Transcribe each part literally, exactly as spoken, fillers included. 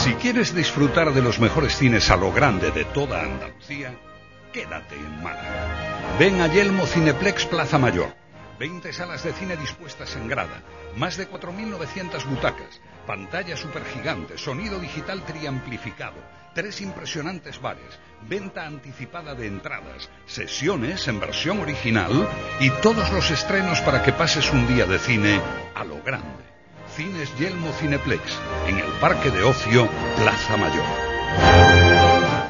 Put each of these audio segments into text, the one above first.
Si quieres disfrutar de los mejores cines a lo grande de toda Andalucía, quédate en Málaga. Ven a Yelmo Cineplex Plaza Mayor. veinte salas de cine dispuestas en grada, más de cuatro mil novecientas butacas, pantalla supergigante, sonido digital triamplificado, tres impresionantes bares, venta anticipada de entradas, sesiones en versión original y todos los estrenos para que pases un día de cine a lo grande. Cines Yelmo Cineplex, en el Parque de Ocio Plaza Mayor.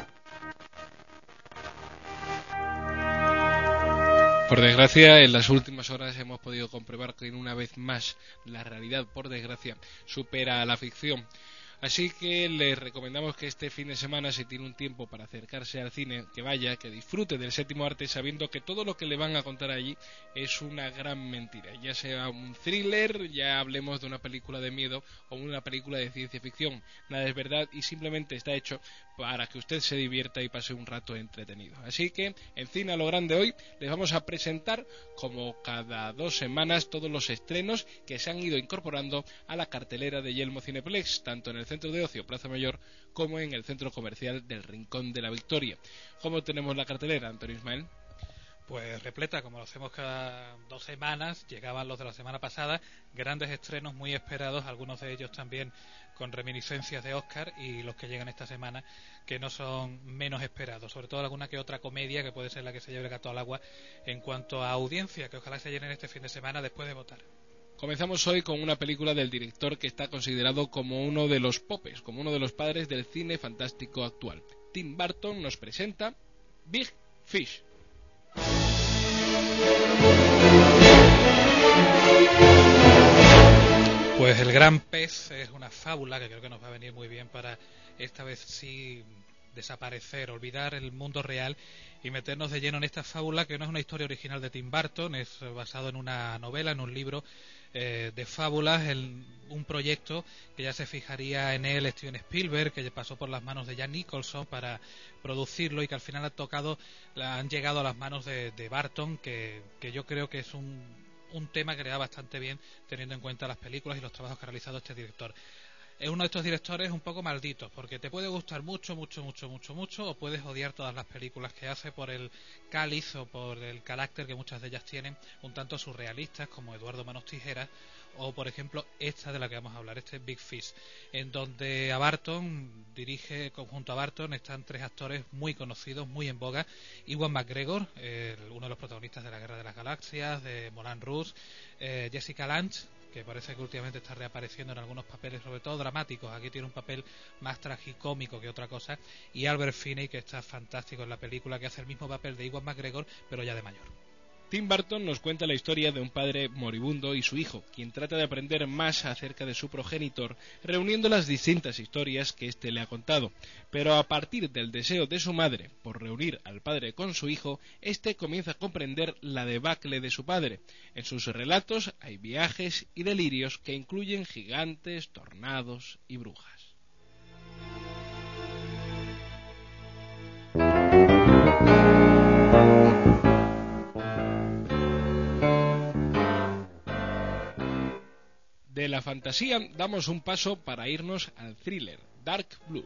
Por desgracia, en las últimas horas hemos podido comprobar que una vez más la realidad, por desgracia, supera a la ficción. Así que les recomendamos que este fin de semana, si tiene un tiempo para acercarse al cine, que vaya, que disfrute del séptimo arte, sabiendo que todo lo que le van a contar allí es una gran mentira. Ya sea un thriller, ya hablemos de una película de miedo o una película de ciencia ficción. Nada es verdad y simplemente está hecho para que usted se divierta y pase un rato entretenido. Así que en Cine a lo Grande hoy les vamos a presentar, como cada dos semanas, todos los estrenos que se han ido incorporando a la cartelera de Yelmo Cineplex, tanto en el Centro de Ocio Plaza Mayor como en el Centro Comercial del Rincón de la Victoria. ¿Cómo tenemos la cartelera, Antonio Ismael? Pues repleta, como lo hacemos cada dos semanas. Llegaban los de la semana pasada, grandes estrenos muy esperados, algunos de ellos también con reminiscencias de Oscar, y los que llegan esta semana que no son menos esperados, sobre todo alguna que otra comedia que puede ser la que se lleve el gato al agua en cuanto a audiencia, que ojalá se llenen este fin de semana después de votar. Comenzamos hoy con una película del director que está considerado como uno de los popes, como uno de los padres del cine fantástico actual. Tim Burton nos presenta Big Fish. Pues El Gran Pez es una fábula que creo que nos va a venir muy bien para esta vez sí desaparecer, olvidar el mundo real y meternos de lleno en esta fábula, que no es una historia original de Tim Burton, es basado en una novela, en un libro eh, de fábulas, en un proyecto que ya se fijaría en él Steven Spielberg, que pasó por las manos de Jack Nicholson para producirlo y que al final ha tocado, han llegado a las manos de, de Burton, que, que yo creo que es un, un tema que le da bastante bien teniendo en cuenta las películas y los trabajos que ha realizado este director. Es uno de estos directores un poco malditos, porque te puede gustar mucho, mucho, mucho, mucho, mucho, o puedes odiar todas las películas que hace por el cáliz o por el carácter que muchas de ellas tienen, un tanto surrealistas, como Eduardo Manos Tijeras, o por ejemplo esta de la que vamos a hablar, este Big Fish, en donde a Burton dirige, conjunto a Burton están tres actores muy conocidos, muy en boga: Ewan McGregor, eh, uno de los protagonistas de la Guerra de las Galaxias, de Moulin Rouge, eh, Jessica Lange, que parece que últimamente está reapareciendo en algunos papeles, sobre todo dramáticos, aquí tiene un papel más tragicómico que otra cosa, y Albert Finney, que está fantástico en la película, que hace el mismo papel de Ewan McGregor, pero ya de mayor. Tim Burton nos cuenta la historia de un padre moribundo y su hijo, quien trata de aprender más acerca de su progenitor, reuniendo las distintas historias que éste le ha contado. Pero a partir del deseo de su madre por reunir al padre con su hijo, éste comienza a comprender la debacle de su padre. En sus relatos hay viajes y delirios que incluyen gigantes, tornados y brujas. De la fantasía damos un paso para irnos al thriller, Dark Blue.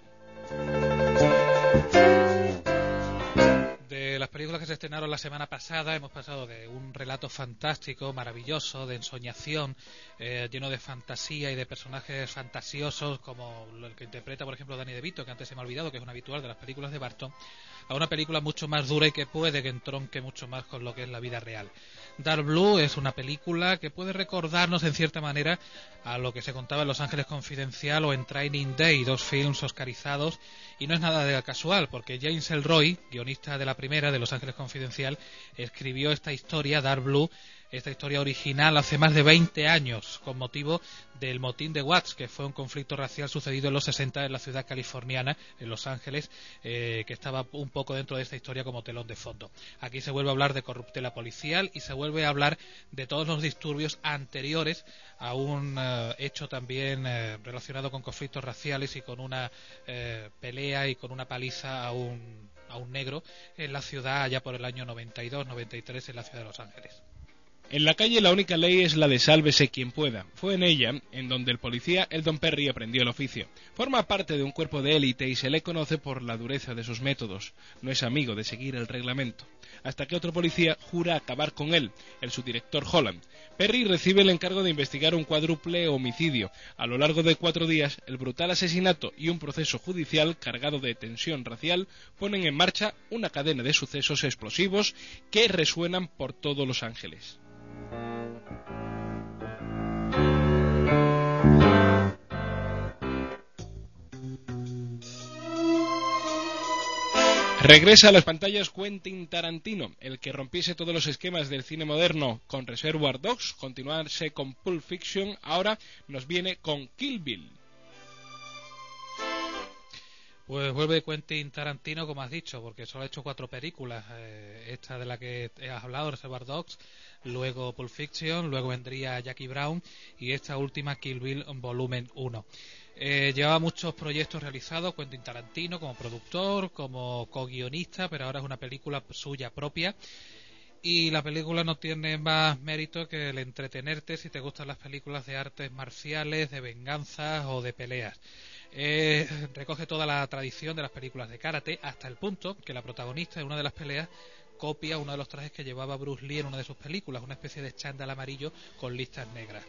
De las películas que se estrenaron la semana pasada hemos pasado de un relato fantástico, maravilloso, de ensoñación, eh, lleno de fantasía y de personajes fantasiosos como el que interpreta por ejemplo Danny DeVito, que antes se me ha olvidado, que es un habitual de las películas de Burton, a una película mucho más dura y que puede que entronque mucho más con lo que es la vida real. Dark Blue es una película que puede recordarnos en cierta manera a lo que se contaba en Los Ángeles Confidencial o en Training Day, dos films oscarizados, y no es nada de casual, porque James Ellroy, guionista de la primera, de Los Ángeles Confidencial, escribió esta historia, Dark Blue, esta historia original hace más de veinte años, con motivo del motín de Watts, que fue un conflicto racial sucedido en los sesenta en la ciudad californiana, en Los Ángeles, eh, que estaba un poco dentro de esta historia como telón de fondo. Aquí se vuelve a hablar de corruptela policial y se vuelve a hablar de todos los disturbios anteriores a un uh, hecho también uh, relacionado con conflictos raciales y con una uh, pelea y con una paliza a un, a un negro en la ciudad allá por el año noventa y dos noventa y tres en la ciudad de Los Ángeles. En la calle la única ley es la de sálvese quien pueda. Fue en ella en donde el policía Eldon Perry aprendió el oficio. Forma parte de un cuerpo de élite y se le conoce por la dureza de sus métodos. No es amigo de seguir el reglamento. Hasta que otro policía jura acabar con él, el subdirector Holland. Perry recibe el encargo de investigar un cuádruple homicidio. A lo largo de cuatro días, el brutal asesinato y un proceso judicial cargado de tensión racial ponen en marcha una cadena de sucesos explosivos que resuenan por todo Los Ángeles. Regresa a las pantallas Quentin Tarantino, el que rompiese todos los esquemas del cine moderno con Reservoir Dogs, continuarse con Pulp Fiction, ahora nos viene con Kill Bill. Pues vuelve Quentin Tarantino, como has dicho, porque solo ha hecho cuatro películas. Eh, esta de la que has hablado, Reservoir Dogs, luego Pulp Fiction, luego vendría Jackie Brown y esta última Kill Bill volumen uno. Eh, llevaba muchos proyectos realizados Quentin Tarantino como productor, como co-guionista, pero ahora es una película suya propia. Y la película no tiene más mérito que el entretenerte si te gustan las películas de artes marciales, de venganzas o de peleas. Eh, recoge toda la tradición de las películas de karate hasta el punto que la protagonista en una de las peleas copia uno de los trajes que llevaba Bruce Lee en una de sus películas, una especie de chándal amarillo con listas negras.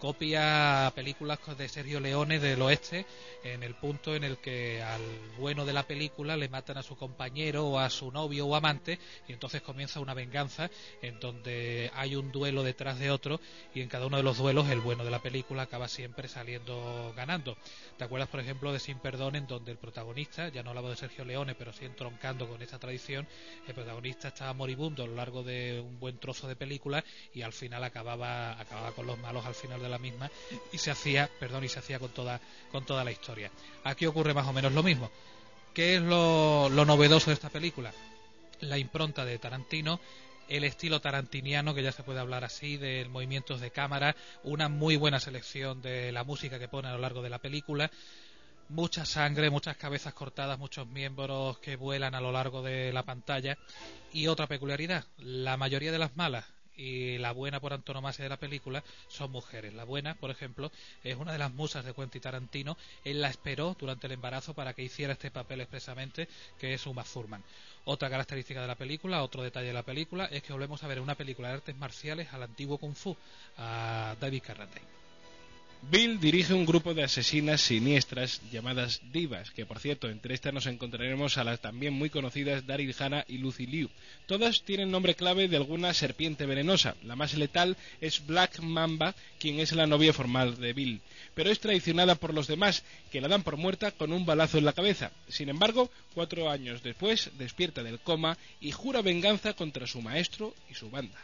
Copia películas de Sergio Leone del oeste en el punto en el que al bueno de la película le matan a su compañero o a su novio o amante y entonces comienza una venganza en donde hay un duelo detrás de otro y en cada uno de los duelos el bueno de la película acaba siempre saliendo ganando. ¿Te acuerdas, por ejemplo, de Sin Perdón, en donde el protagonista, ya no hablaba de Sergio Leone, pero sí entroncando con esta tradición, el protagonista está estaba moribundo a lo largo de un buen trozo de película y al final acababa acababa con los malos al final de la misma y se hacía, perdón, y se hacía con toda con toda la historia. Aquí ocurre más o menos lo mismo. ¿Qué es lo, lo novedoso de esta película? La impronta de Tarantino, el estilo tarantiniano, que ya se puede hablar así, de movimientos de cámara, una muy buena selección de la música que pone a lo largo de la película. Mucha sangre, muchas cabezas cortadas, muchos miembros que vuelan a lo largo de la pantalla. Y otra peculiaridad, la mayoría de las malas y la buena por antonomasia de la película son mujeres. La buena, por ejemplo, es una de las musas de Quentin Tarantino. Él la esperó durante el embarazo para que hiciera este papel expresamente, que es Uma Thurman. Otra característica de la película, otro detalle de la película, es que volvemos a ver una película de artes marciales al antiguo Kung Fu, a David Carradine. Bill dirige un grupo de asesinas siniestras llamadas divas, que por cierto, entre estas nos encontraremos a las también muy conocidas Daryl Hannah y Lucy Liu. Todas tienen nombre clave de alguna serpiente venenosa. La más letal es Black Mamba, quien es la novia formal de Bill, pero es traicionada por los demás, que la dan por muerta con un balazo en la cabeza. Sin embargo, cuatro años después despierta del coma y jura venganza contra su maestro y su banda.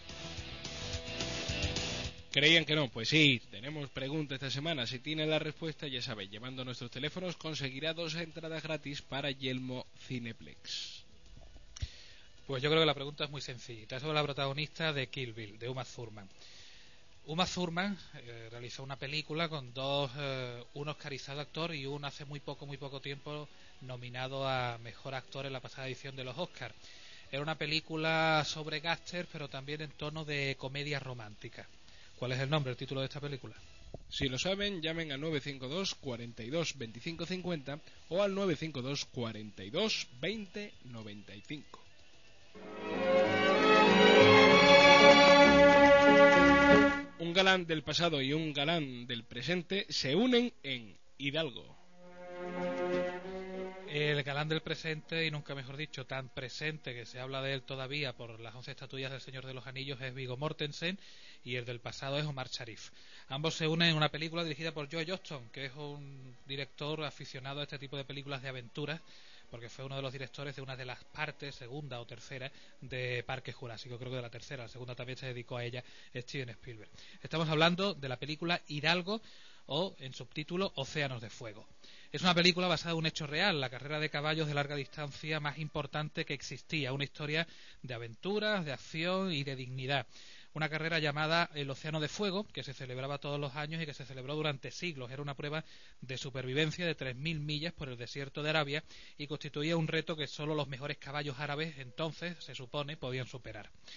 ¿Creían que no? Pues sí, tenemos pregunta esta semana. Si tiene la respuesta, ya sabe, llevando nuestros teléfonos conseguirá dos entradas gratis para Yelmo Cineplex. Pues yo creo que la pregunta es muy sencillita. Es sobre la protagonista de Kill Bill, de Uma Thurman. Uma Thurman eh, realizó una película con dos, eh, un oscarizado actor y un hace muy poco, muy poco tiempo nominado a Mejor Actor en la pasada edición de los Oscars. Era una película sobre gángsters, pero también en tono de comedia romántica. ¿Cuál es el nombre, el título de esta película? Si lo saben, llamen al nueve cinco dos, cuarenta y dos, veinticinco cincuenta o al nueve cinco dos, cuarenta y dos, veinte noventa y cinco. Un galán del pasado y un galán del presente se unen en Hidalgo. El galán del presente, y nunca mejor dicho, tan presente que se habla de él todavía por las once estatuillas del Señor de los Anillos, es Viggo Mortensen, y el del pasado es Omar Sharif. Ambos se unen en una película dirigida por Joe Johnston, que es un director aficionado a este tipo de películas de aventuras, porque fue uno de los directores de una de las partes, segunda o tercera, de Parque Jurásico. Creo que de la tercera, la segunda también se dedicó a ella Steven Spielberg. Estamos hablando de la película Hidalgo, o en subtítulo Océanos de Fuego. Es una película basada en un hecho real, la carrera de caballos de larga distancia más importante que existía, una historia de aventuras, de acción y de dignidad. Una carrera llamada el Océano de Fuego, que se celebraba todos los años y que se celebró durante siglos. Era una prueba de supervivencia de tres mil millas por el desierto de Arabia y constituía un reto que solo los mejores caballos árabes entonces, se supone, podían superar.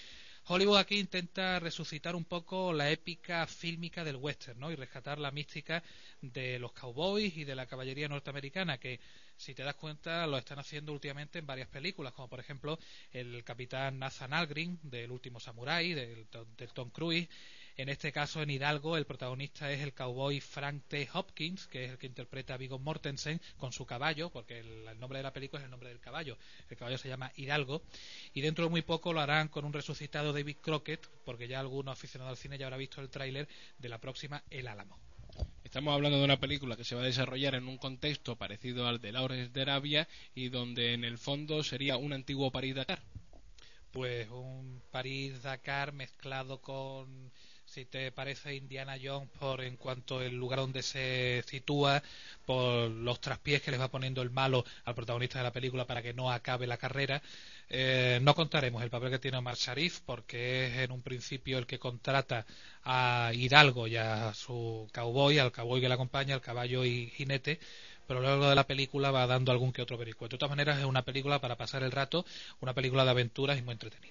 Hollywood aquí intenta resucitar un poco la épica fílmica del western, ¿no? Y rescatar la mística de los cowboys y de la caballería norteamericana, que si te das cuenta lo están haciendo últimamente en varias películas, como por ejemplo el capitán Nathan Algren del Último Samurái, del, del Tom Cruise. En este caso, en Hidalgo, el protagonista es el cowboy Frank T. Hopkins, que es el que interpreta a Viggo Mortensen con su caballo, porque el, el nombre de la película es el nombre del caballo. El caballo se llama Hidalgo, y dentro de muy poco lo harán con un resucitado David Crockett, porque ya algunos aficionados al cine ya habrá visto el tráiler de la próxima El Álamo. Estamos hablando de una película que se va a desarrollar en un contexto parecido al de Lawrence de Arabia y donde en el fondo sería un antiguo París-Dakar. Pues un París-Dakar mezclado con, si te parece, Indiana Jones por en cuanto al lugar donde se sitúa, por los traspiés que les va poniendo el malo al protagonista de la película para que no acabe la carrera. Eh, no contaremos el papel que tiene Omar Sharif, porque es en un principio el que contrata a Hidalgo y a su cowboy, al cowboy que le acompaña, al caballo y jinete, pero luego de la película va dando algún que otro vericueto. De todas maneras, es una película para pasar el rato, una película de aventuras y muy entretenida.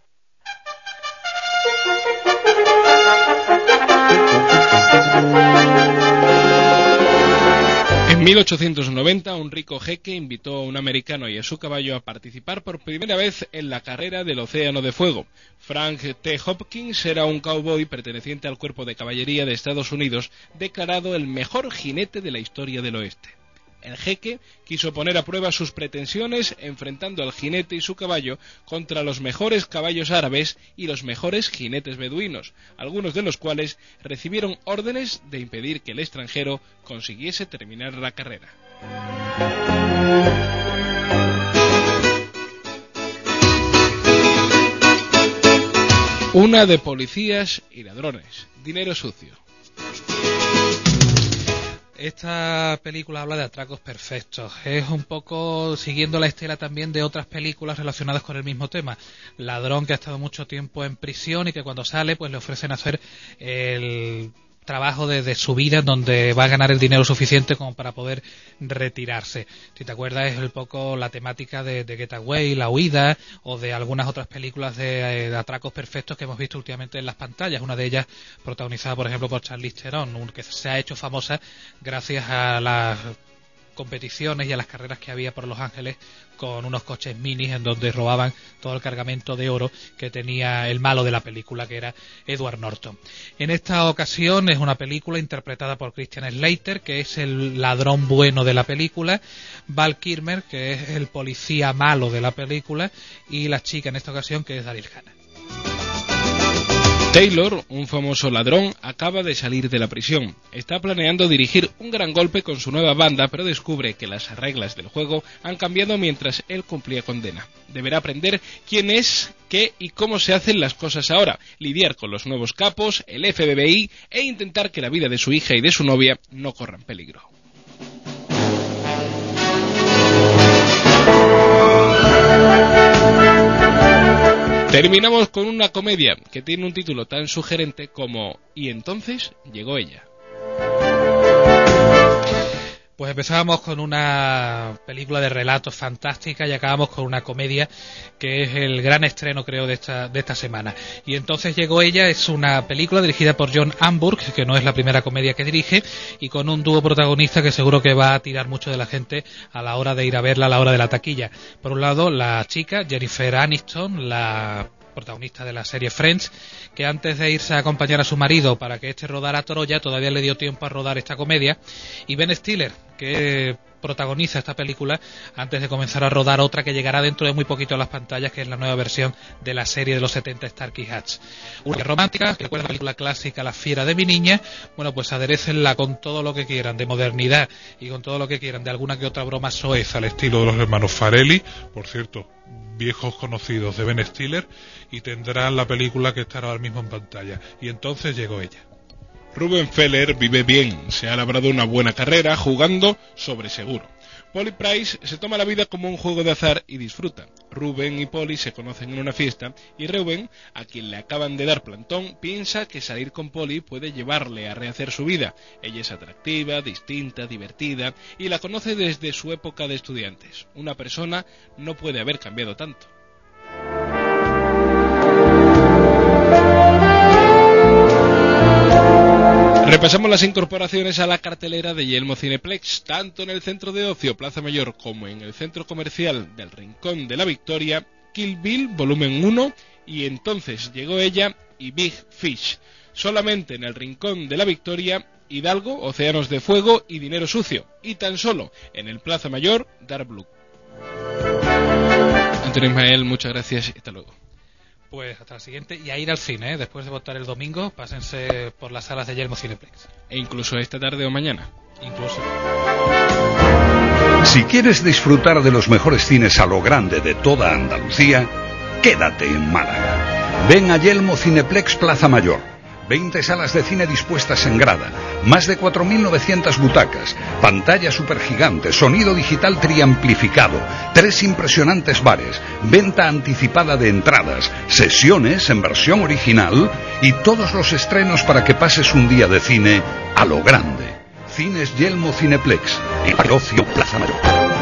En mil ochocientos noventa, un rico jeque invitó a un americano y a su caballo a participar por primera vez en la carrera del Océano de Fuego. Frank T. Hopkins era un cowboy perteneciente al cuerpo de caballería de Estados Unidos, declarado el mejor jinete de la historia del oeste. El jeque quiso poner a prueba sus pretensiones enfrentando al jinete y su caballo contra los mejores caballos árabes y los mejores jinetes beduinos, algunos de los cuales recibieron órdenes de impedir que el extranjero consiguiese terminar la carrera. Una de policías y ladrones, dinero sucio. Esta película habla de atracos perfectos. Es un poco siguiendo la estela también de otras películas relacionadas con el mismo tema. Ladrón que ha estado mucho tiempo en prisión y que cuando sale pues le ofrecen hacer el trabajo de, de su vida, donde va a ganar el dinero suficiente como para poder retirarse. Si te acuerdas, es un poco la temática de, de Getaway, La Huida, o de algunas otras películas de, de atracos perfectos que hemos visto últimamente en las pantallas. Una de ellas protagonizada, por ejemplo, por Charlize Theron, que se ha hecho famosa gracias a las competiciones y a las carreras que había por Los Ángeles con unos coches minis en donde robaban todo el cargamento de oro que tenía el malo de la película, que era Edward Norton. En esta ocasión es una película interpretada por Christian Slater, que es el ladrón bueno de la película, Val Kilmer, que es el policía malo de la película, y la chica en esta ocasión, que es Daryl Hannah. Taylor, un famoso ladrón, acaba de salir de la prisión. Está planeando dirigir un gran golpe con su nueva banda, pero descubre que las reglas del juego han cambiado mientras él cumplía condena. Deberá aprender quién es, qué y cómo se hacen las cosas ahora, lidiar con los nuevos capos, el F B I e intentar que la vida de su hija y de su novia no corran peligro. Terminamos con una comedia que tiene un título tan sugerente como «Y entonces llegó ella». Pues empezábamos con una película de relatos fantástica y acabamos con una comedia que es el gran estreno, creo, de esta, de esta semana. Y entonces llegó ella, es una película dirigida por John Hamburg, que no es la primera comedia que dirige, y con un dúo protagonista que seguro que va a tirar mucho de la gente a la hora de ir a verla, a la hora de la taquilla. Por un lado, la chica, Jennifer Aniston, la protagonista de la serie Friends, que antes de irse a acompañar a su marido para que éste rodara Troya, todavía le dio tiempo a rodar esta comedia, y Ben Stiller, que protagoniza esta película antes de comenzar a rodar otra que llegará dentro de muy poquito a las pantallas, que es la nueva versión de la serie de los setenta Starkey Hatch. Una romántica, que recuerda la película clásica La fiera de mi niña. Bueno, pues aderécenla con todo lo que quieran de modernidad y con todo lo que quieran de alguna que otra broma soez al estilo de los hermanos Farrelly, por cierto, viejos conocidos de Ben Stiller, y tendrán la película que estará ahora mismo en pantalla. Y entonces llegó ella. Ruben Feller vive bien, se ha labrado una buena carrera jugando sobre seguro. Polly Price se toma la vida como un juego de azar y disfruta. Ruben y Polly se conocen en una fiesta y Reuben, a quien le acaban de dar plantón, piensa que salir con Polly puede llevarle a rehacer su vida. Ella es atractiva, distinta, divertida y la conoce desde su época de estudiantes. Una persona no puede haber cambiado tanto. Repasamos las incorporaciones a la cartelera de Yelmo Cineplex, tanto en el centro de ocio Plaza Mayor como en el centro comercial del Rincón de la Victoria. Kill Bill volumen uno y Entonces llegó ella y Big Fish. Solamente en el Rincón de la Victoria, Hidalgo, Océanos de Fuego y Dinero Sucio. Y tan solo en el Plaza Mayor, Dark Blue. Antonio Ismael, muchas gracias y hasta luego. Pues hasta la siguiente, y a ir al cine, ¿eh? Después de votar el domingo, pásense por las salas de Yelmo Cineplex. E incluso esta tarde o mañana. Incluso. Si quieres disfrutar de los mejores cines a lo grande de toda Andalucía, quédate en Málaga. Ven a Yelmo Cineplex Plaza Mayor. veinte salas de cine dispuestas en grada, más de cuatro mil novecientas butacas, pantalla supergigante, sonido digital triamplificado, tres impresionantes bares, venta anticipada de entradas, sesiones en versión original y todos los estrenos para que pases un día de cine a lo grande. Cines Yelmo Cineplex, en Ocio Plaza Mayor.